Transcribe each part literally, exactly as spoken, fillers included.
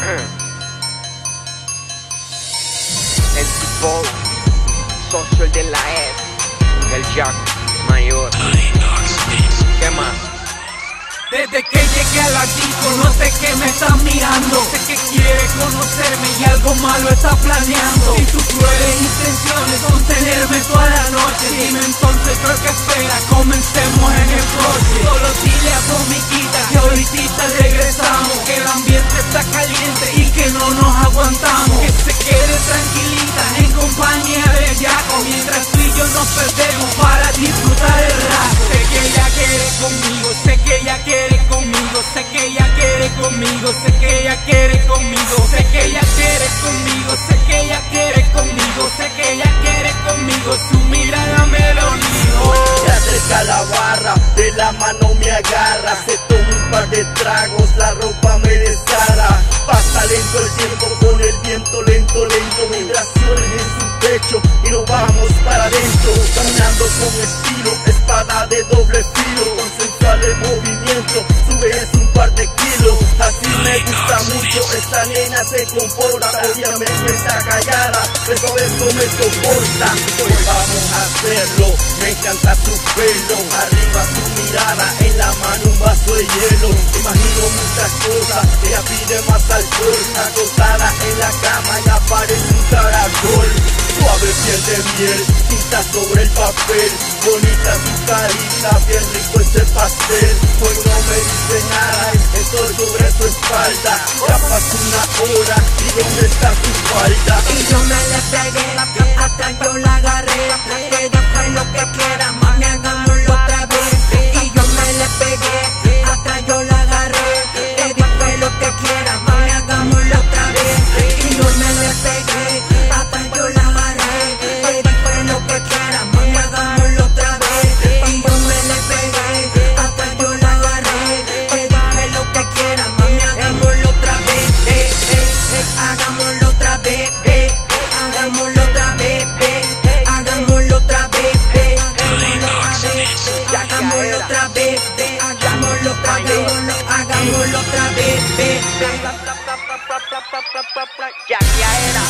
El tipo, socio el de la E, el Jack Mayor. ¿Qué más? Desde que llegué a la disco no sé qué me está mirando. Sé que quiere conocerme y algo malo está planeando. Y tus crueles intenciones son tenerme toda la noche. Dime entonces creo que espera, comencemos en el coche. Solo dile a tu amiguita que ahorita regresamos, que el ambiente está caliente y que no nos aguantamos. Que se quede tranquilita en compañía de Jaco, mientras tú y yo nos perdemos para disfrutar el rato. Sé que ella quiere conmigo, sé que ella quiere conmigo, sé que ella quiere conmigo, sé que ella quiere conmigo, sé que ella quiere conmigo, sé que ella quiere conmigo, sé que ella quiere conmigo, su mirada me lo dijo. Se acerca a la barra, de la mano me agarra, se toma un par de tragos, la ropa me desgarra. Pasa lento el tiempo con el viento, lento, lento, vibraciones en su pecho y nos vamos para adentro, caminando con estilo, espada de doble filo, con sensuales movimientos, sube es un par de kilos. Así me gusta mucho, esta nena se comporta, obviamente está callada, pero eso me soporta. Hoy vamos a hacerlo, me encanta su pelo, arriba su mirada, en la mano un vaso de hielo. Imagino muchas cosas, ella pide más alcohol, acostada en la cama y aparece un caracol. Suave piel de miel, tinta sobre el papel, bonita su carita, bien rico ese pastel. Hoy no me dice nada, estoy sobre su espalda. Ya pasó una hora y dónde está su falda. Y yo me le pegué, hasta yo la agarré. Que ella fue lo que quiera, mami, hagámoslo otra vez. Y yo me le pegué, hasta yo la agarré. Ella fue lo que quiera, mami, hagámoslo otra vez. Y yo me le pegué, hasta yo la agarré. Ella fue lo que quiera, mami, hagámoslo otra vez. Y yo me le pegué, hasta yo la agarré. Ella fue lo que quiera, mami, hagámoslo otra vez. Eh, eh, eh, hagámoslo otra vez, eh. Hagámoslo otra vez, eh. Hagámoslo otra vez, eh. Hagámoslo otra vez, eh. Hagámoslo otra vez, hagámoslo otra vez, eh. Ya que era.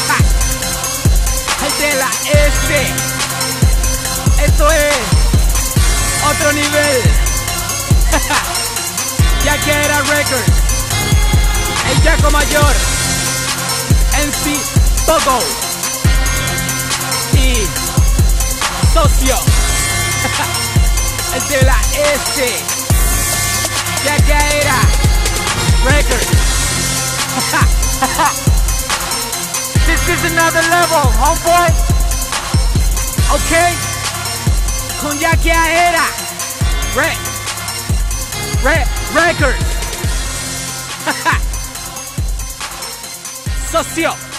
El de la S. Esto es otro nivel. Ya que era Records. El Jaco Mayor, M C Pogo y Socio. El de la S. Ya que era Records. This is another level, homeboy. Okay. Con ya que era Re Re Records. Socio.